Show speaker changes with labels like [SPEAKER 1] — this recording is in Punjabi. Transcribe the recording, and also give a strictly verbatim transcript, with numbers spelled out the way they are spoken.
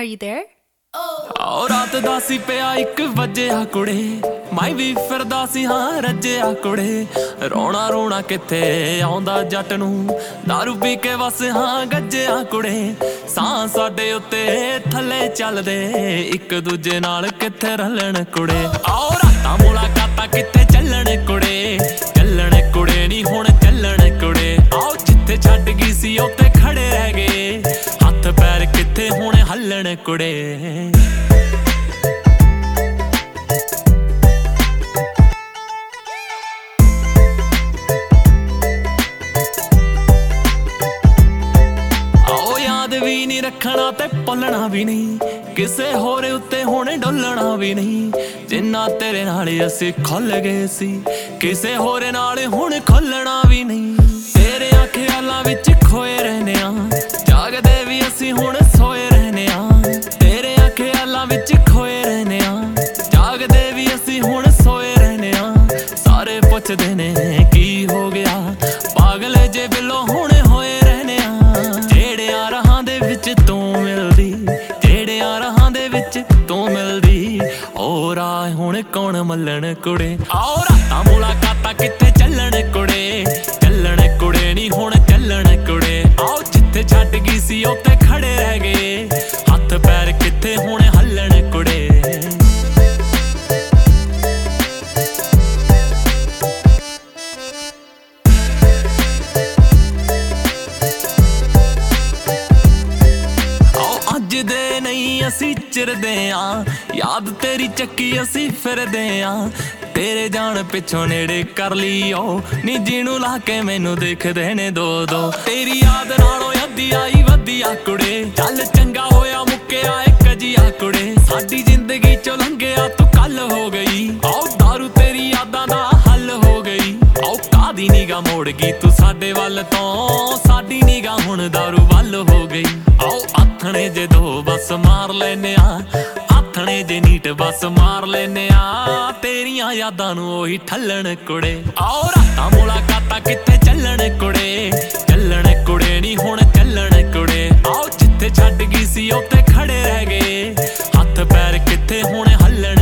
[SPEAKER 1] you there?
[SPEAKER 2] ਓ ਰਾਤ ਦਾ ਸੀ ਪਿਆ ਇੱਕ ਵਜਿਆ ਕੁੜੇ, ਮੈਂ ਵੀ ਫਿਰਦਾ ਸੀ ਹਾਂ ਰੱਜਿਆ ਕੁੜੇ। ਰੋਣਾ ਰੋਣਾ ਕਿੱਥੇ ਆਉਂਦਾ ਜੱਟ ਨੂੰ, ਦਾਰੂ ਪੀ ਕੇ ਵਸ ਹਾਂ ਗੱਜਿਆ ਕੁੜੇ। ਸਾਹ ਸਾਡੇ ਉੱਤੇ ਥੱਲੇ ਚੱਲਦੇ, ਇੱਕ ਦੂਜੇ ਨਾਲ ਕਿੱਥੇ ਰਲਣ ਕੁੜੇ। ਆਓ ਰਾਤਾਂ ਮੁਲਾਕਾਤਾਂ ਕਿੱਥੇ ਚੱਲਣ ਕੁੜੇ, ਚੱਲਣ ਕੁੜੇ ਨੀ ਹੁਣ ਚੱਲਣ ਕੁੜੇ। ਆਓ ਜਿੱਥੇ ਛੱਡ ਗਈ ਸੀ ਉੱਥੇ ਖੜੇ ਰਹਿ ਗਏ, ਹੱਥ ਪੈਰ ਕਿੱਥੇ ਹੁਣ ਹੱਲਣ ਕੁੜੇ। ਵੀ ਨਹੀਂ ਰੱਖਣਾ ਤੇ ਭੁੱਲਣਾ ਵੀ ਨਹੀਂ, ਕਿਸੇ ਹੋਰ ਉੱਤੇ ਹੁਣ ਡੋਲਣਾ ਵੀ ਨਹੀਂ। ਜਿੰਨਾ ਤੇਰੇ ਨਾਲ ਅਸੀਂ ਖੁੱਲ ਗਏ ਸੀ, ਕਿਸੇ ਹੋਰ ਨਾਲ ਹੁਣ ਖੁੱਲਣਾ ਵੀ ਨਹੀਂ। ਤੇਰੇ ਖਿਆਲਾਂ ਵਿੱਚ ਖੋਏ ਰਹਿੰਦੇ ਆ, ਜਾਗਦੇ ਵੀ ਅਸੀਂ ਹੁਣ ਸੋਏ ਰਹਿੰਦੇ ਆ। ਤੇਰੇ ਖਿਆਲਾਂ ਵਿੱਚ ਖੋਏ ਰਹਿੰਦੇ ਆ, ਜਾਗਦੇ ਵੀ ਅਸੀਂ ਹੁਣ ਸੋਏ ਰਹਿੰਦੇ ਆ। ਸਾਰੇ ਪੁੱਛਦੇ ਨੇ ਕੀ ਹੋ ਗਿਆ, ਪਾਗਲ ਜੇ ਬਿੱਲੋ ਹੁਣ ਹੋਏ ਰਹਿੰਦੇ ਆ। ਜਿਹੜਿਆਂ ਰਾਹਾਂ ਦੇ ਵਿੱਚ ਤੂੰ ਮਿਲਦੀ, ਜਿਹੜਿਆਂ ਰਾਹਾਂ ਦੇ ਵਿੱਚ ਤੂੰ ਮਿਲਦੀ, ਉਹ ਰਾਹ ਹੁਣ ਕੌਣ ਮੱਲਣ ਕੁੜੇ। ਆਓ ਰਾਤਾਂ ਮੁਲਾਕਾਤਾਂ ਕਿੱਥੇ ਚੱਲਣ ਕੁੜੇ, ਚੱਲਣ ਕੁੜੇ ਨੀ ਹੁਣ ਚੱਲਣ ਕੁੜੇ। ਆਓ ਜਿੱਥੇ ਛੱਡ ਗਈ ਸੀ ਉੱਥੇ ਖੜੇ ਰਹਿ ਗਏ, ਹੱਥ ਪੈਰ ਕਿੱਥੇ ਹੁਣ ਹੱਲਣ ਕੁੜੇ। ਦੇ ਨਹੀਂ ਅਸੀਂ ਚਿਰਦੇ ਆਂ, ਯਾਦ ਤੇਰੀ ਚੱਕੀ ਅਸੀਂ ਫਿਰਦੇ ਆਂ। ਤੇਰੇ ਜਾਣ ਪਿੱਛੋਂ ਨੇੜੇ ਕਰ ਲਈ ਓ ਨੀ, ਜਿਹਨੂੰ ਲਾ ਕੇ ਮੈਨੂੰ ਦੇਖਦੇ ਨੇ ਦੋ ਦੋ। ਤੇਰੀ ਯਾਦ ਨਾਲੋਂ ਅੱਧੀ ਆਈ ਵਧੀਆ ਕੁੜੇ, ਚੱਲ ਚੰਗਾ ਹੋਇਆ ਮੁੱਕਿਆ ਇੱਕ ਜਿਹਾ ਕੁੜੇ। ਸਾਡੀ ਜ਼ਿੰਦਗੀ ਚੋਂ ਲੰਘਿਆ ਤੂੰ ਕੱਲ ਹੋ ਗਈ, ਆਓ ਦਾਰੂ ਤੇਰੀ ਯਾਦਾਂ ਦਾ ਹੱਲ ਹੋ ਗਈ। ਆਓ ਕਾਦੀ ਨਿਗਾਹ ਮੋੜ ਗਈ ਤੂੰ ਸਾਡੇ ਵੱਲ ਤੋਂ, ਸਾਡੀ ਨਿਗਾਹ ਹੁਣ ਦਾਰੂ ਵੱਲ ਹੋ ਗਈ। ਆਓ ਆਥਣੇ ਜੇ ਦੋ ਬਸ ਮਾਰ ਲੈਨੇ ਆ, ਆਥਣੇ ਜੇ ਨੀਟ ਬਸ ਮਾਰ ਲੈਨੇ ਆ। ਤੇਰੀਆਂ ਯਾਦਾਂ ਨੂੰ ਉਹੀ ਠੱਲਣ ਕੁੜੇ। ਆਓ ਰਾਤਾਂ ਮੁਲਾਕਾਤਾਂ ਕਿੱਥੇ ਚੱਲਣ ਕੁੜੇ, ਚੱਲਣ ਕੁੜੇ ਨੀ ਹੁਣ ਚੱਲਣ ਕੁੜੇ। ਆਓ ਜਿੱਥੇ ਛੱਡ ਗਈ ਸੀ ਉੱਥੇ ਖੜੇ ਰਹਿ ਗਏ, ਹੱਥ ਪੈਰ ਕਿੱਥੇ ਹੁਣ ਹੱਲਣ